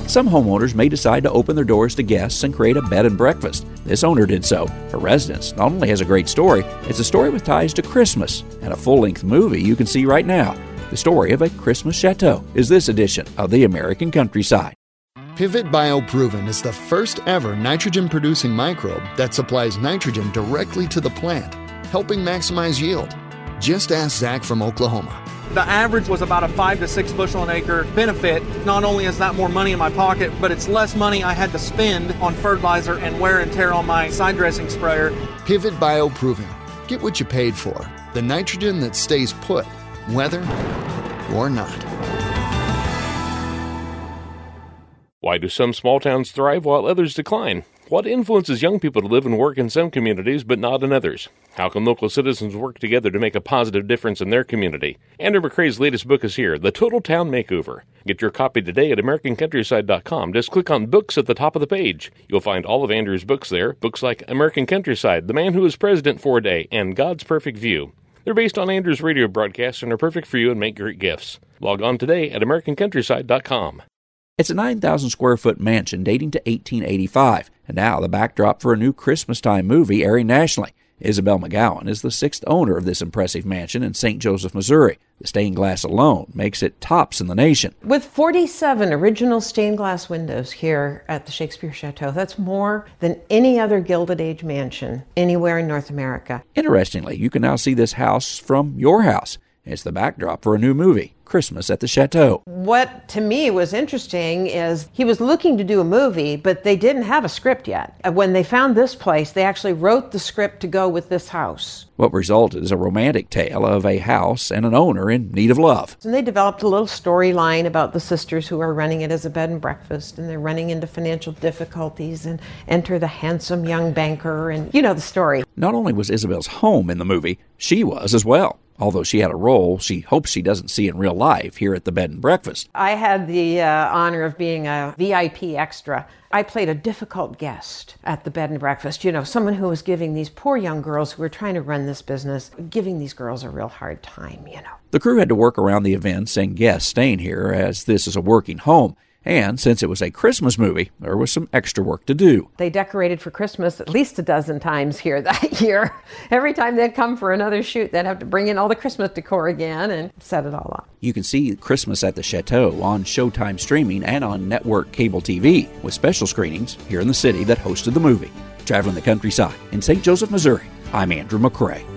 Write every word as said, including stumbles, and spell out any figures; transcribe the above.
Some homeowners may decide to open their doors to guests and create a bed and breakfast. This owner did so. Her residence not only has a great story, it's a story with ties to Christmas and a full-length movie you can see right now. The story of a Christmas chateau is this edition of the American Countryside. Pivot BioProven is the first ever nitrogen-producing microbe that supplies nitrogen directly to the plant, helping maximize yield. Just ask Zach from Oklahoma. The average was about a five to six bushel an acre benefit. Not only is that more money in my pocket, but it's less money I had to spend on fertilizer and wear and tear on my side dressing sprayer. Pivot BioProven. Get what you paid for. The nitrogen that stays put, whether or not. Why do some small towns thrive while others decline? What influences young people to live and work in some communities but not in others? How can local citizens work together to make a positive difference in their community? Andrew McCrae's latest book is here, The Total Town Makeover. Get your copy today at American Countryside dot com. Just click on Books at the top of the page. You'll find all of Andrew's books there, books like American Countryside, The Man Who Was President for a Day, and God's Perfect View. They're based on Andrew's radio broadcasts and are perfect for you and make great gifts. Log on today at American Countryside dot com. It's a nine thousand square foot mansion dating to eighteen eighty-five, and now the backdrop for a new Christmas-time movie airing nationally. Isabel McGowan is the sixth owner of this impressive mansion in Saint Joseph, Missouri. The stained glass alone makes it tops in the nation. With forty-seven original stained glass windows here at the Shakespeare Chateau, that's more than any other Gilded Age mansion anywhere in North America. Interestingly, you can now see this house from your house. It's the backdrop for a new movie, Christmas at the Chateau. What to me was interesting is he was looking to do a movie, but they didn't have a script yet. When they found this place, they actually wrote the script to go with this house. What resulted is a romantic tale of a house and an owner in need of love. And they developed a little storyline about the sisters who are running it as a bed and breakfast, and they're running into financial difficulties, and enter the handsome young banker, and you know the story. Not only was Isabel's home in the movie, she was as well. Although she had a role she hopes she doesn't see in real life here at the Bed and Breakfast. I had the uh, honor of being a V I P extra. I played a difficult guest at the Bed and Breakfast. You know, someone who was giving these poor young girls who were trying to run this business, giving these girls a real hard time, you know. The crew had to work around the events and guests staying here, as this is a working home. And since it was a Christmas movie, there was some extra work to do. They decorated for Christmas at least a dozen times here that year. Every time they'd come for another shoot, they'd have to bring in all the Christmas decor again and set it all up. You can see Christmas at the Chateau on Showtime streaming and on network cable T V, with special screenings here in the city that hosted the movie. Traveling the countryside in Saint Joseph, Missouri, I'm Andrew McCrae.